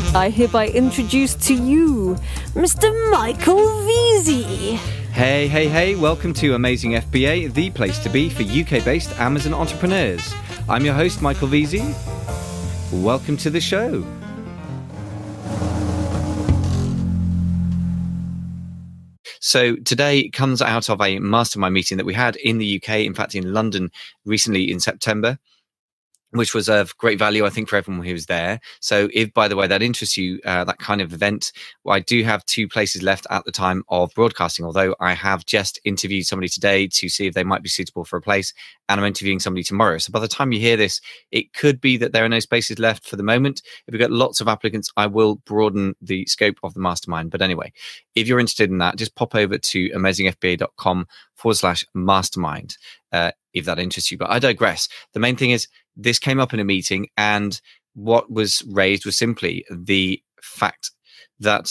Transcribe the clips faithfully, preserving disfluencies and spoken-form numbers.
I hereby introduce to you Mister Michael Veazey. Hey, hey, hey, welcome to Amazing F B A, the place to be for U K-based Amazon entrepreneurs. I'm your host, Michael Veazey. Welcome to the show. So today comes out of a mastermind meeting that we had in the U K, in fact, in London recently in September, which was of great value, I think, for everyone who was there. So if, by the way, that interests you, uh, that kind of event, well, I do have two places left at the time of broadcasting, although I have just interviewed somebody today to see if they might be suitable for a place, and I'm interviewing somebody tomorrow. So by the time you hear this, it could be that there are no spaces left for the moment. If we've got lots of applicants, I will broaden the scope of the mastermind. But anyway, if you're interested in that, just pop over to amazingfba.com forward slash mastermind, uh, if that interests you. But I digress. The main thing is, this came up in a meeting, and what was raised was simply the fact that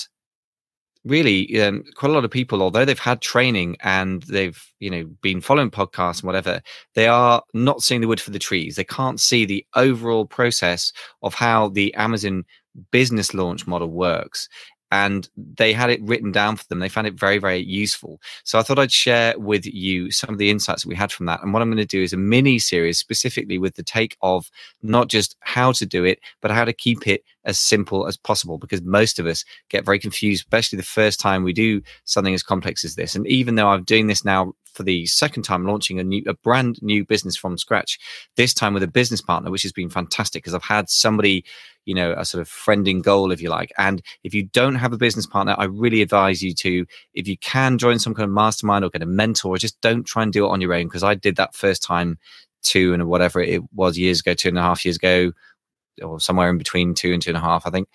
really um, quite a lot of people, although they've had training and they've, you know, been following podcasts and whatever, they are not seeing the wood for the trees. They can't see the overall process of how the Amazon business launch model works. And they had it written down for them. They found it very, very useful. So I thought I'd share with you some of the insights that we had from that. And what I'm going to do is a mini series specifically with the take of not just how to do it, but how to keep it as simple as possible, because most of us get very confused, especially the first time we do something as complex as this. And even though I'm doing this now for the second time, launching a new, a brand new business from scratch, this time with a business partner, which has been fantastic because I've had somebody, you know, a sort of friending goal, if you like. And if you don't have a business partner, I really advise you to, if you can, join some kind of mastermind or get a mentor. Just don't try and do it on your own, because I did that first time two and whatever it was years ago, two and a half years ago, or somewhere in between two and two and a half, I think.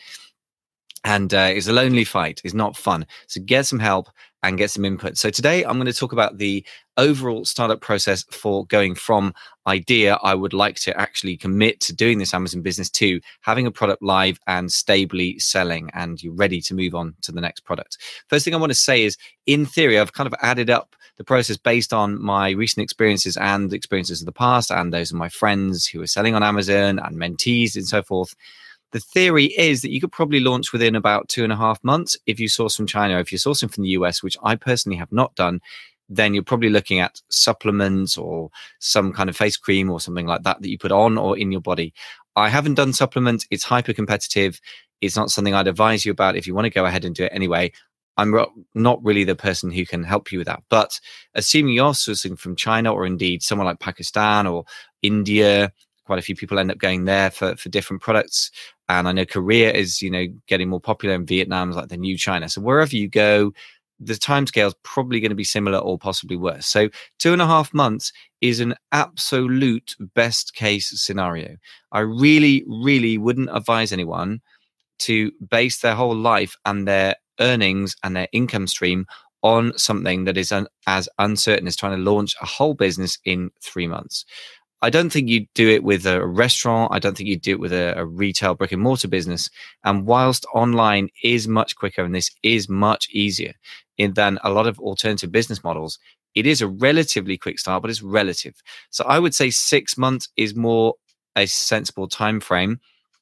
And uh, it's a lonely fight. It's not fun. So get some help and get some input. So today I'm going to talk about the overall startup process for going from idea, I would like to actually commit to doing this Amazon business, to having a product live and stably selling, and you're ready to move on to the next product. First thing I want to say is, in theory, I've kind of added up the process based on my recent experiences and experiences of the past, and those of my friends who are selling on Amazon and mentees and so forth. The theory is that you could probably launch within about two and a half months if you source from China. If you're sourcing from the U S, which I personally have not done, then you're probably looking at supplements or some kind of face cream or something like that that you put on or in your body. I haven't done supplements. It's hyper competitive. It's not something I'd advise you about. If you want to go ahead and do it anyway, I'm not really the person who can help you with that. But assuming you're sourcing from China, or indeed somewhere like Pakistan or India, quite a few people end up going there for, for different products. And I know Korea is, you know, getting more popular, and Vietnam is like the new China. So wherever you go, the timescale is probably going to be similar or possibly worse. So two and a half months is an absolute best case scenario. I really, really wouldn't advise anyone to base their whole life and their earnings and their income stream on something that is un- as uncertain as trying to launch a whole business in three months. I don't think you'd do it with a restaurant. I don't think you'd do it with a, a retail brick and mortar business. And whilst online is much quicker and this is much easier in, than a lot of alternative business models, it is a relatively quick start, but it's relative. So I would say six months is more a sensible time frame.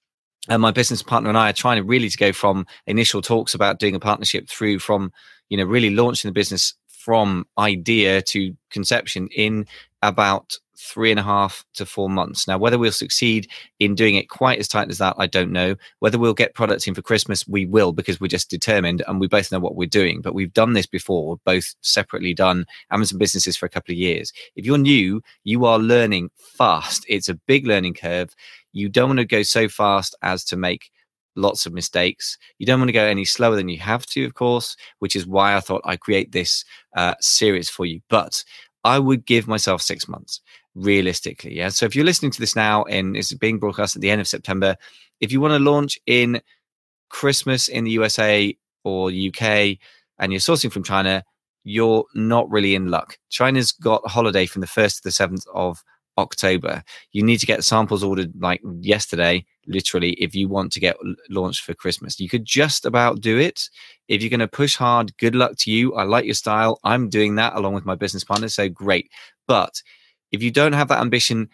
And my business partner and I are trying to really to go from initial talks about doing a partnership through from, you know, really launching the business from idea to conception in about three and a half to four months. Now, whether we'll succeed in doing it quite as tight as that, I don't know. Whether we'll get products in for Christmas, we will, because we're just determined and we both know what we're doing. But we've done this before. We've both separately done Amazon businesses for a couple of years. If you're new, you are learning fast. It's a big learning curve. You don't want to go so fast as to make lots of mistakes. You don't want to go any slower than you have to, of course, which is why I thought I'd create this uh, series for you. But I would give myself six months realistically. Yeah. So if you're listening to this now and it's being broadcast at the end of September, if you want to launch in Christmas in the U S A or U K and you're sourcing from China, you're not really in luck. China's got a holiday from the first to the seventh of October. You need to get samples ordered like yesterday, literally, if you want to get launched for Christmas. You could just about do it. If you're going to push hard, good luck to you. I like your style. I'm doing that along with my business partner, so great. But if you don't have that ambition,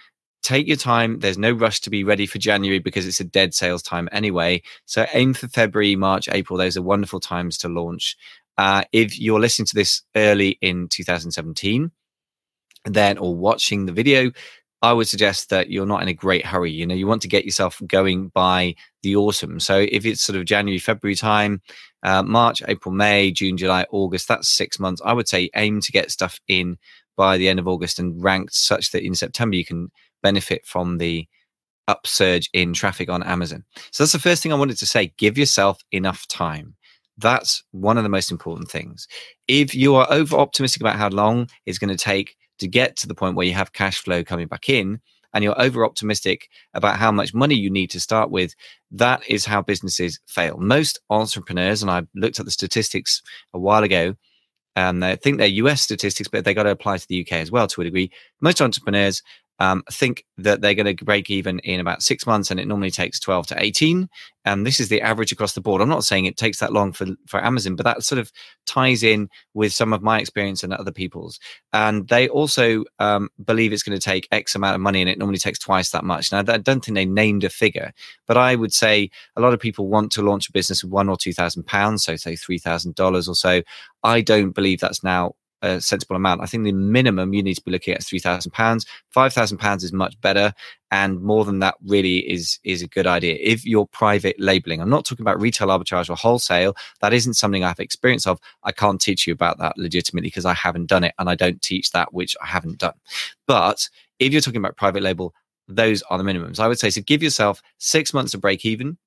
take your time. There's no rush to be ready for January because it's a dead sales time anyway. So aim for February, March, April. Those are wonderful times to launch. Uh, if you're listening to this early in two thousand seventeen, then or watching the video, I would suggest that you're not in a great hurry. You know, you want to get yourself going by the autumn. So if it's sort of January, February time, uh, March, April, May, June, July, August, that's six months. I would say aim to get stuff in by the end of August and ranked such that in September you can benefit from the upsurge in traffic on Amazon. So that's the first thing I wanted to say. Give yourself enough time. That's one of the most important things. If you are over optimistic about how long it's going to take to get to the point where you have cash flow coming back in, and you're over optimistic about how much money you need to start with, that is how businesses fail. Most entrepreneurs, and I looked at the statistics a while ago, and I think they're U S statistics, but they got to apply to the U K as well to a degree. Most entrepreneurs um, think that they're going to break even in about six months, and it normally takes twelve to eighteen. And this is the average across the board. I'm not saying it takes that long for, for Amazon, but that sort of ties in with some of my experience and other people's. And they also um, believe it's going to take X amount of money, and it normally takes twice that much. Now, I don't think they named a figure, but I would say a lot of people want to launch a business with one or two thousand pounds, so say three thousand dollars or so. I don't believe that's now a sensible amount. I think the minimum you need to be looking at is three thousand pounds. five thousand pounds is much better, and more than that really is is a good idea. If you're private labeling, I'm not talking about retail arbitrage or wholesale. That isn't something I have experience of. I can't teach you about that legitimately because I haven't done it, and I don't teach that which I haven't done. But if you're talking about private label, those are the minimums. I would say, so give yourself six months to break even,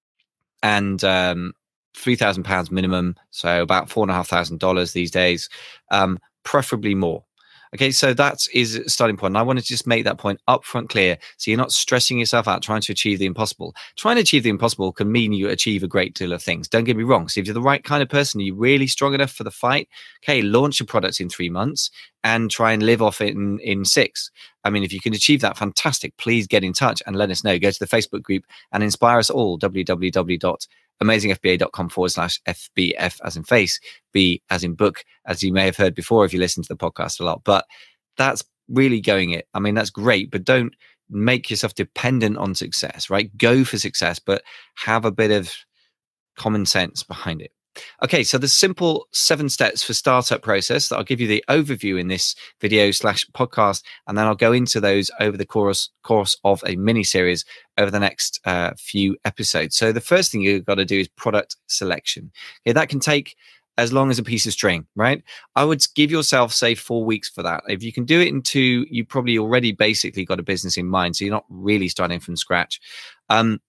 and um three thousand pounds minimum, so about four and a half thousand dollars these days, um, preferably more. Okay, so that is a starting point. And I want to just make that point upfront clear, so you're not stressing yourself out trying to achieve the impossible. Trying to achieve the impossible can mean you achieve a great deal of things. Don't get me wrong. So if you're the right kind of person, you're really strong enough for the fight, okay, launch your product in three months and try and live off it in, in six. I mean, if you can achieve that, fantastic. Please get in touch and let us know. Go to the Facebook group and inspire us all, w w w dot amazing f b a dot com forward slash F B F as in face, B as in book, as you may have heard before if you listen to the podcast a lot. But that's really going it. I mean, that's great, but don't make yourself dependent on success, right? Go for success, but have a bit of common sense behind it. Okay, so the simple seven steps for startup process that I'll give you the overview in this video slash podcast, and then I'll go into those over the course course of a mini series over the next uh, few episodes. So the first thing you've got to do is product selection. Okay, that can take as long as a piece of string, right? I would give yourself, say, four weeks for that. If you can do it in two, you probably already basically got a business in mind, so you're not really starting from scratch. Um,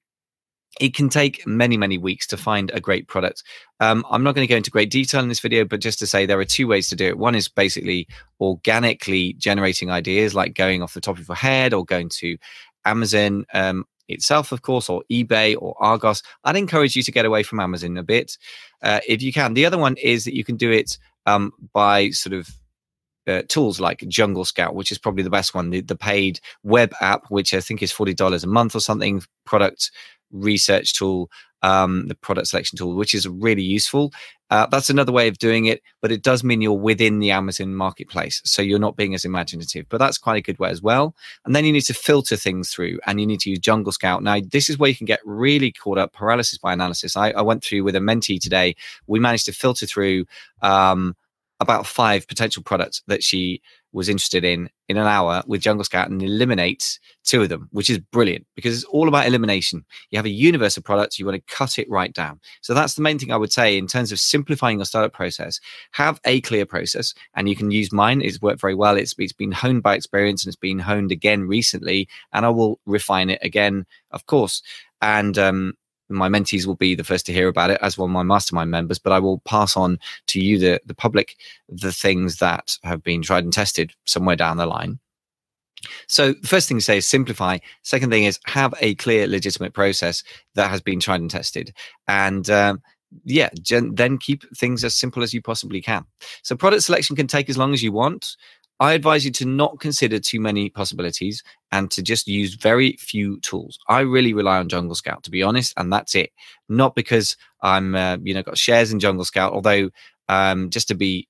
It can take many, many weeks to find a great product. Um, I'm not going to go into great detail in this video, but just to say there are two ways to do it. One is basically organically generating ideas, like going off the top of your head or going to Amazon um, itself, of course, or eBay or Argos. I'd encourage you to get away from Amazon a bit uh, if you can. The other one is that you can do it um, by sort of Uh, tools like Jungle Scout, which is probably the best one, the, the paid web app, which I think is forty dollars a month or something, product research tool, um, the product selection tool, which is really useful. Uh, that's another way of doing it, but it does mean you're within the Amazon marketplace, so you're not being as imaginative, but that's quite a good way as well. And then you need to filter things through, and you need to use Jungle Scout. Now, this is where you can get really caught up, paralysis by analysis. I, I went through with a mentee today. We managed to filter through um, about five potential products that she was interested in in an hour with Jungle Scout and eliminate two of them, which is brilliant because it's all about elimination. You have a universe of products, you want to cut it right down. So that's the main thing I would say in terms of simplifying your startup process. Have a clear process, and you can use mine. It's worked very well. It's, it's been honed by experience, and it's been honed again recently, and I will refine it again, of course. And um, my mentees will be the first to hear about it, as will my mastermind members, but I will pass on to you, the, the public, the things that have been tried and tested somewhere down the line. So the first thing to say is simplify. Second thing is have a clear, legitimate process that has been tried and tested. And um, yeah, gen- then keep things as simple as you possibly can. So product selection can take as long as you want. I advise you to not consider too many possibilities and to just use very few tools. I really rely on Jungle Scout, to be honest, and that's it. Not because I'm, uh, you know, got shares in Jungle Scout, although um, just to be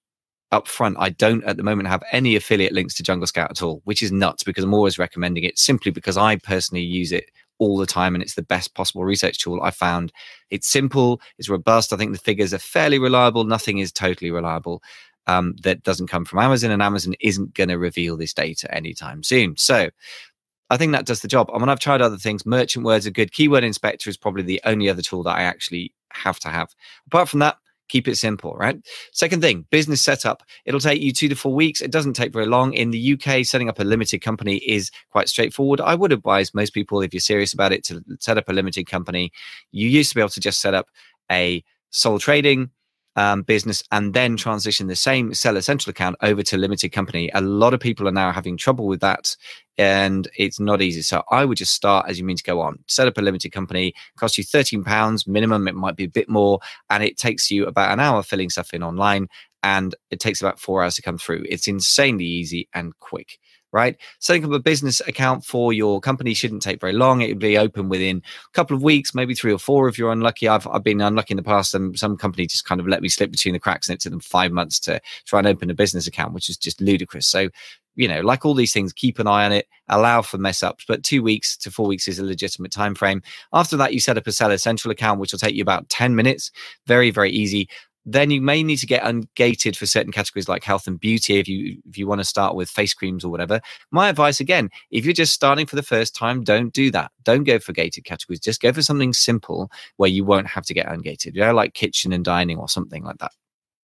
up front, I don't at the moment have any affiliate links to Jungle Scout at all, which is nuts because I'm always recommending it simply because I personally use it all the time and it's the best possible research tool I found. It's simple, it's robust. I think the figures are fairly reliable. Nothing is totally reliable um, that doesn't come from Amazon, and Amazon isn't going to reveal this data anytime soon. So I think that does the job. And when I've tried other things, Merchant Words are good. Keyword Inspector is probably the only other tool that I actually have to have. Apart from that, keep it simple, right? Second thing, business setup. It'll take you two to four weeks. It doesn't take very long. In the U K, setting up a limited company is quite straightforward. I would advise most people, if you're serious about it, to set up a limited company. You used to be able to just set up a sole trading Um, business and then transition the same Seller Central account over to limited company. A lot of people are now having trouble with that, and it's not easy. So I would just start as you mean to go on. Set up a limited company, costs you thirteen pounds minimum. It might be a bit more, and it takes you about an hour filling stuff in online, and it takes about four hours to come through. It's insanely easy and quick. Right? Setting up a business account for your company shouldn't take very long. It would be open within a couple of weeks, maybe three or four if you're unlucky. I've I've been unlucky in the past, and some company just kind of let me slip between the cracks, and it took them five months to try and open a business account, which is just ludicrous. So, you know, like all these things, keep an eye on it, allow for mess ups, but two weeks to four weeks is a legitimate time frame. After that, you set up a Seller Central account, which will take you about ten minutes. Very, very easy. Then you may need to get ungated for certain categories like health and beauty if you if you want to start with face creams or whatever. My advice, again, if you're just starting for the first time, don't do that. Don't go for gated categories. Just go for something simple where you won't have to get ungated, you know, like kitchen and dining or something like that.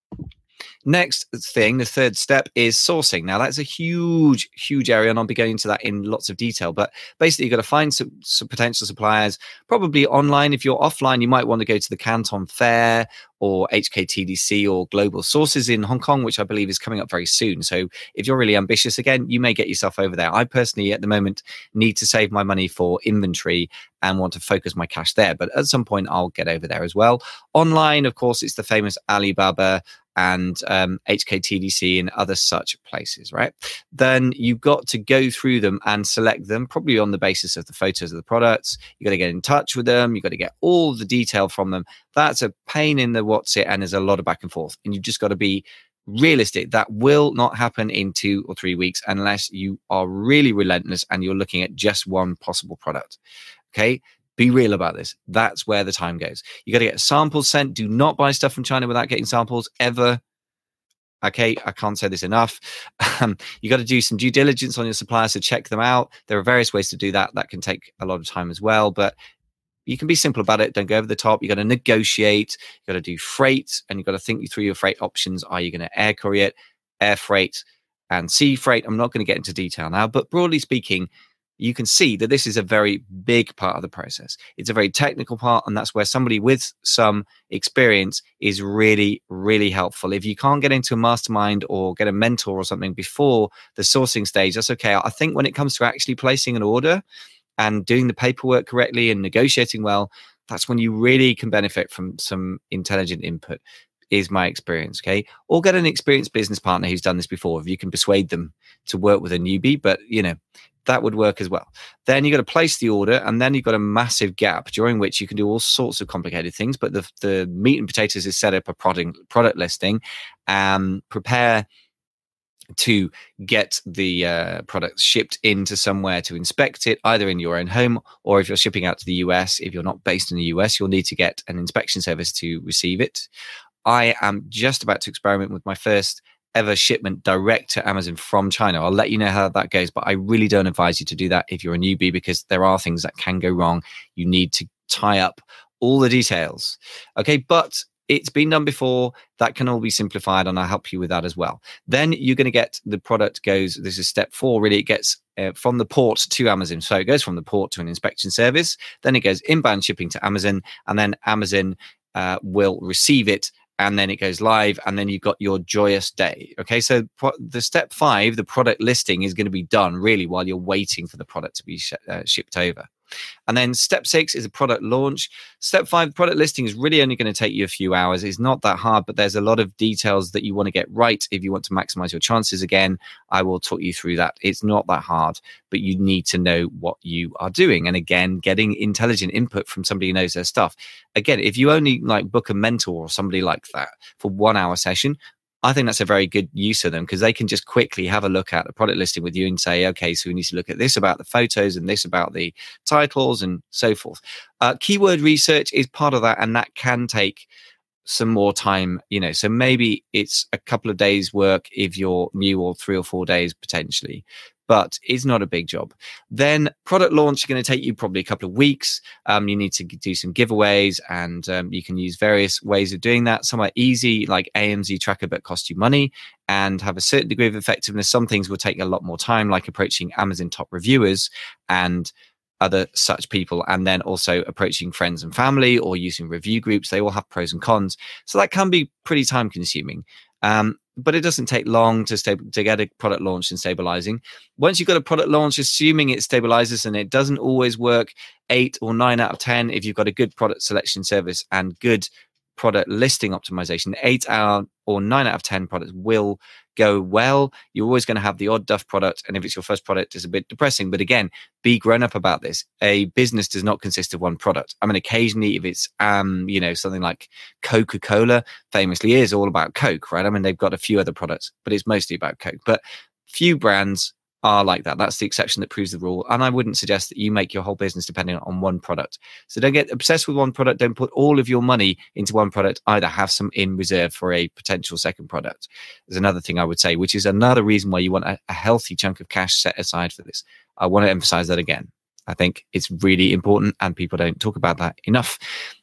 Next thing, the third step is sourcing. Now, that's a huge, huge area, and I'll be going into that in lots of detail. But basically, you've got to find some, some potential suppliers, probably online. If you're offline, you might want to go to the Canton Fair or H K T D C or Global Sources in Hong Kong, which I believe is coming up very soon. So if you're really ambitious, again, you may get yourself over there. I personally, at the moment, need to save my money for inventory and want to focus my cash there. But at some point, I'll get over there as well. Online, of course, it's the famous Alibaba and um, H K T D C and other such places, right? Then you've got to go through them and select them, probably on the basis of the photos of the products. You've got to get in touch with them. You've got to get all the detail from them. That's a pain in the what's it, and there's a lot of back and forth. And you've just got to be realistic. That will not happen in two or three weeks unless you are really relentless and you're looking at just one possible product, okay? Be real about this. That's where the time goes. You got to get samples sent. Do not buy stuff from China without getting samples ever. Okay, I can't say this enough. Um, you got to do some due diligence on your suppliers to check them out. There are various ways to do that. That can take a lot of time as well, but you can be simple about it. Don't go over the top. You got to negotiate. You got to do freight, and you got to think through your freight options. Are you going to air courier it, air freight, and sea freight? I'm not going to get into detail now, but broadly speaking, you can see that this is a very big part of the process. It's a very technical part, and that's where somebody with some experience is really, really helpful. If you can't get into a mastermind or get a mentor or something before the sourcing stage, that's okay. I think when it comes to actually placing an order and doing the paperwork correctly and negotiating well, that's when you really can benefit from some intelligent input, is my experience, okay? Or get an experienced business partner who's done this before, if you can persuade them to work with a newbie, but, you know, that would work as well. Then you got to place the order, and then you've got a massive gap during which you can do all sorts of complicated things. But the, the meat and potatoes is set up a product, product listing, and prepare to get the uh, product shipped into somewhere to inspect it, either in your own home, or if you're shipping out to the U S, if you're not based in the U S, you'll need to get an inspection service to receive it. I am just about to experiment with my first ever shipment direct to Amazon from China. I'll let you know how that goes, but I really don't advise you to do that if you're a newbie, because there are things that can go wrong. You need to tie up all the details. Okay, but it's been done before. That can all be simplified, and I'll help you with that as well. Then you're going to get the product goes, this is step four, really. It gets uh, from the port to Amazon. So it goes from the port to an inspection service. Then it goes inbound shipping to Amazon, and then Amazon uh, will receive it, and then it goes live, and then you've got your joyous day. Okay, so pro- the step five, the product listing, is going to be done really while you're waiting for the product to be sh- uh, shipped over. And then step six is a product launch. Step five, product listing, is really only going to take you a few hours. It's not that hard, but there's a lot of details that you want to get right if you want to maximize your chances. Again, I will talk you through that. It's not that hard, but you need to know what you are doing. And again, getting intelligent input from somebody who knows their stuff. Again, if you only like book a mentor or somebody like that for one hour session, I think that's a very good use of them because they can just quickly have a look at the product listing with you and say, okay, so we need to look at this about the photos and this about the titles and so forth. Uh, keyword research is part of that, and that can take some more time, you know, so maybe it's a couple of days work if you're new, or three or four days potentially, but it's not a big job. Then product launch is going to take you probably a couple of weeks. Um, you need to do some giveaways, and um, you can use various ways of doing that. Some are easy, like A M Z Tracker, but cost you money and have a certain degree of effectiveness. Some things will take a lot more time, like approaching Amazon top reviewers and other such people, and then also approaching friends and family or using review groups. They all have pros and cons, so that can be pretty time consuming, um, but it doesn't take long to sta- to get a product launched and stabilizing. Once you've got a product launch, assuming it stabilizes, and it doesn't always work eight or nine out of ten if you've got a good product selection service and good product listing optimization, eight out or nine out of ten products will go well. You're always going to have the odd duff product, and if it's your first product, it's a bit depressing. But again, be grown up about this. A business does not consist of one product. I mean, occasionally, if it's um, you know, something like Coca-Cola, famously is all about Coke, right? I mean, they've got a few other products, but it's mostly about Coke. But few brands are like that. That's the exception that proves the rule. And I wouldn't suggest that you make your whole business depending on one product. So don't get obsessed with one product. Don't put all of your money into one product. Either have some in reserve for a potential second product. There's another thing I would say, which is another reason why you want a, a healthy chunk of cash set aside for this. I want to emphasize that again. I think it's really important, and people don't talk about that enough.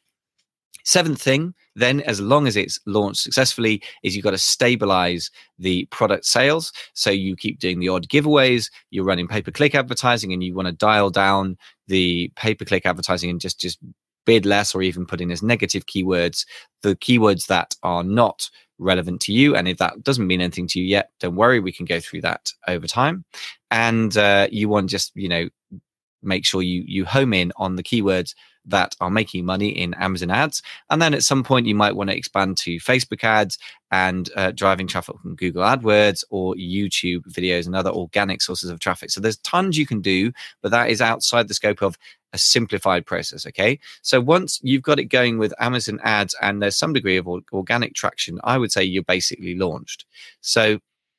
Seventh thing, then, as long as it's launched successfully, is you've got to stabilize the product sales. So you keep doing the odd giveaways, you're running pay-per-click advertising, and you want to dial down the pay-per-click advertising and just, just bid less, or even put in as negative keywords, the keywords that are not relevant to you. And if that doesn't mean anything to you yet, don't worry, we can go through that over time. And uh, you want just, you know, make sure you you home in on the keywords that are making money in Amazon ads. And then at some point, you might want to expand to Facebook ads and uh, driving traffic from Google AdWords or YouTube videos and other organic sources of traffic. So there's tons you can do, but that is outside the scope of a simplified process. Okay. So once you've got it going with Amazon ads and there's some degree of organic traction, I would say you're basically launched. So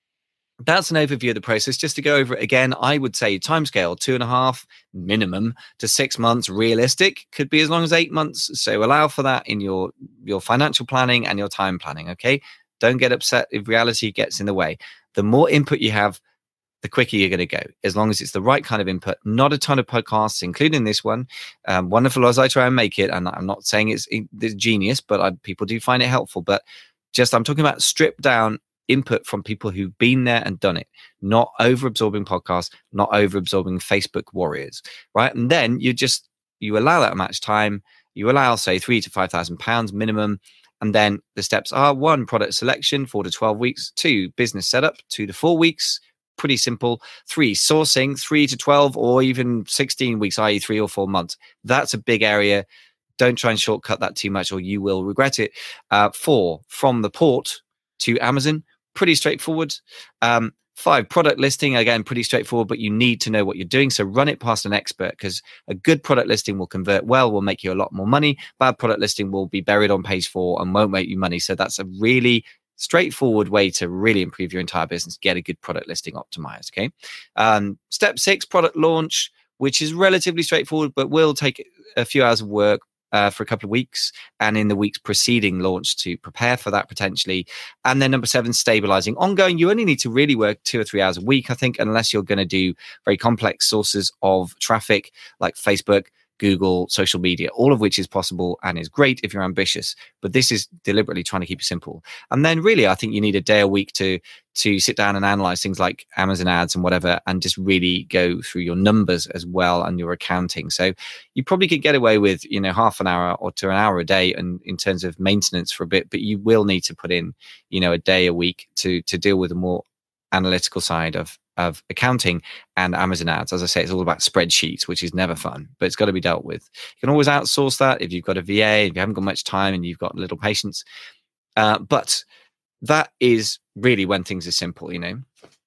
that's an overview of the process. Just to go over it again, I would say timescale two and a half minimum to six months. Realistic could be as long as eight months. So allow for that in your your financial planning and your time planning. Okay, don't get upset if reality gets in the way. The more input you have, the quicker you're going to go. As long as it's the right kind of input. Not a ton of podcasts, including this one. Um, wonderful as I try and make it, and I'm not saying it's, it's genius, but I, people do find it helpful. But just I'm talking about stripped down input from people who've been there and done it, not over absorbing podcasts, not over absorbing Facebook warriors, right? And then you just you allow that match time, you allow say three to five thousand pounds minimum, and then the steps are: one, product selection, four to twelve weeks; two, business setup, two to four weeks, pretty simple; three, sourcing, three to twelve or even sixteen weeks, that is three or four months. That's a big area. Don't try and shortcut that too much, or you will regret it. Uh, four, from the port to Amazon. Pretty straightforward. Um, five, product listing, again, pretty straightforward, but you need to know what you're doing. So run it past an expert, because a good product listing will convert well, will make you a lot more money. Bad product listing will be buried on page four and won't make you money. So that's a really straightforward way to really improve your entire business. Get a good product listing optimized. Okay. Um, step six, product launch, which is relatively straightforward, but will take a few hours of work. Uh, for a couple of weeks, and in the weeks preceding launch to prepare for that potentially. And then number seven, stabilizing. Ongoing, you only need to really work two or three hours a week, I think, unless you're going to do very complex sources of traffic like Facebook, Google, social media, all of which is possible and is great if you're ambitious. But this is deliberately trying to keep it simple. And then really, I think you need a day a week to to sit down and analyze things like Amazon ads and whatever, and just really go through your numbers as well and your accounting. So you probably could get away with, you know, half an hour or to an hour a day and in terms of maintenance for a bit, but you will need to put in, you know, a day a week to to deal with the more analytical side of of accounting and Amazon ads. As I say, it's all about spreadsheets, which is never fun, but it's got to be dealt with. You can always outsource that if you've got a V A, if you haven't got much time and you've got little patience. Uh, but that is really when things are simple, you know.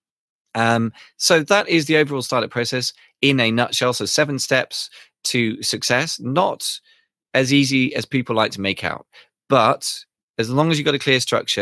Um, so that is the overall startup process in a nutshell. So seven steps to success, not as easy as people like to make out, but as long as you've got a clear structure,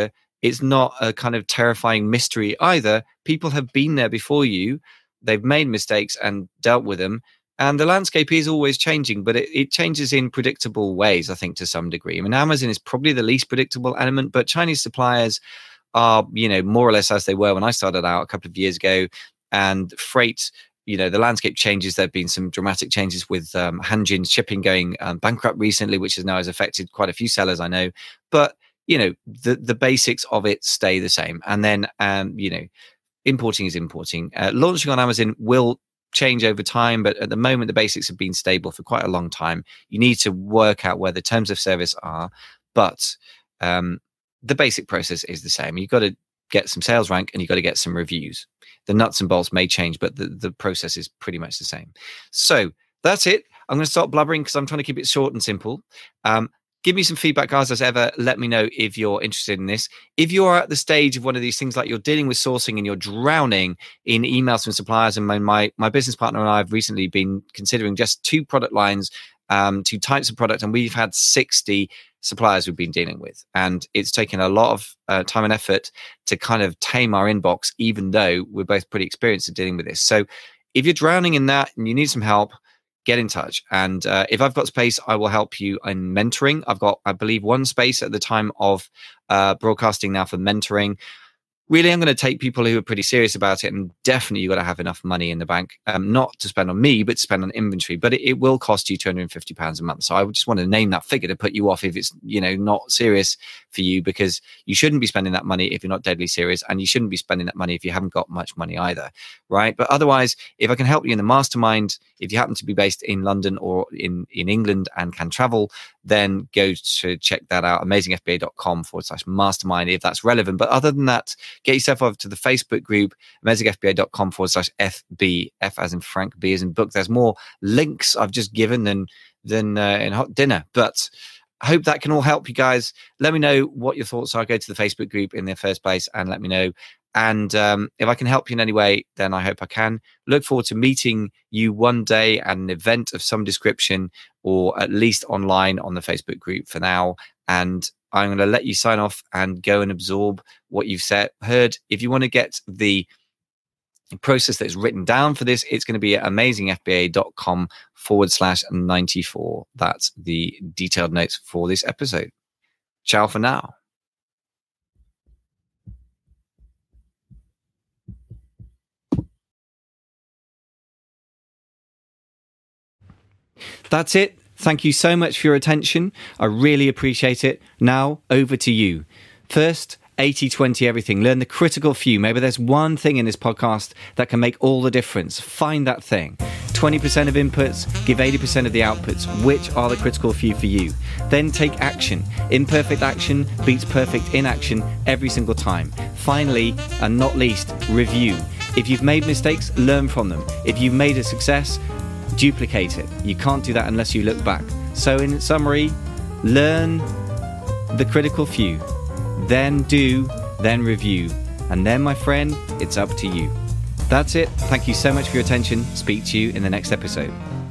it's not a kind of terrifying mystery either. People have been there before you. They've made mistakes and dealt with them. And the landscape is always changing, but it, it changes in predictable ways, I think, to some degree. I mean, Amazon is probably the least predictable element, but Chinese suppliers are, you know, more or less as they were when I started out a couple of years ago. And freight, you know, the landscape changes. There have been some dramatic changes with um, Hanjin Shipping going um, bankrupt recently, which has now has affected quite a few sellers, I know. But, you know, the, the basics of it stay the same. And then, um, you know, importing is importing. Uh, launching on Amazon will change over time, but at the moment the basics have been stable for quite a long time. You need to work out where the terms of service are, but um, the basic process is the same. You've got to get some sales rank and you've got to get some reviews. The nuts and bolts may change, but the, the process is pretty much the same. So that's it. I'm going to stop blubbering because I'm trying to keep it short and simple. Um, Give me some feedback, guys, as ever. Let me know if you're interested in this. If you're at the stage of one of these things, like you're dealing with sourcing and you're drowning in emails from suppliers, and my my, my business partner and I have recently been considering just two product lines, um, two types of product, and we've had sixty suppliers we've been dealing with. And it's taken a lot of uh, time and effort to kind of tame our inbox, even though we're both pretty experienced at dealing with this. So if you're drowning in that and you need some help, get in touch. And uh, if I've got space, I will help you in mentoring. I've got, I believe, one space at the time of uh, broadcasting now for mentoring. Really, I'm going to take people who are pretty serious about it, and definitely you've got to have enough money in the bank, um, not to spend on me, but to spend on inventory. But it, it will cost you two hundred fifty pounds a month. So I just want to name that figure to put you off if it's, you know, not serious for you, because you shouldn't be spending that money if you're not deadly serious, and you shouldn't be spending that money if you haven't got much money either, right? But otherwise, if I can help you in the mastermind, if you happen to be based in London or in, in England and can travel, then go to check that out, amazingfba.com forward slash mastermind, if that's relevant. But other than that, get yourself over to the Facebook group, amazingfba.com forward slash FB, F as in Frank, B as in book. There's more links I've just given than, than uh, in hot dinner. But I hope that can all help you guys. Let me know what your thoughts are. Go to the Facebook group in the first place and let me know. And um, if I can help you in any way, then I hope I can. Look forward to meeting you one day at an event of some description, or at least online on the Facebook group for now. And I'm going to let you sign off and go and absorb what you've said, heard. If you want to get the process that's written down for this, it's going to be at amazingfba.com forward slash 94. That's the detailed notes for this episode. Ciao for now. That's it. Thank you so much for your attention. I really appreciate it. Now, over to you. First, eighty twenty everything. Learn the critical few. Maybe there's one thing in this podcast that can make all the difference. Find that thing. twenty percent of inputs, give eighty percent of the outputs. Which are the critical few for you? Then take action. Imperfect action beats perfect inaction every single time. Finally, and not least, review. If you've made mistakes, learn from them. If you've made a success, duplicate it. You can't do that unless you look back. So in summary, learn the critical few, then do, then review. And then, my friend, it's up to you. That's it. Thank you so much for your attention. Speak to you in the next episode.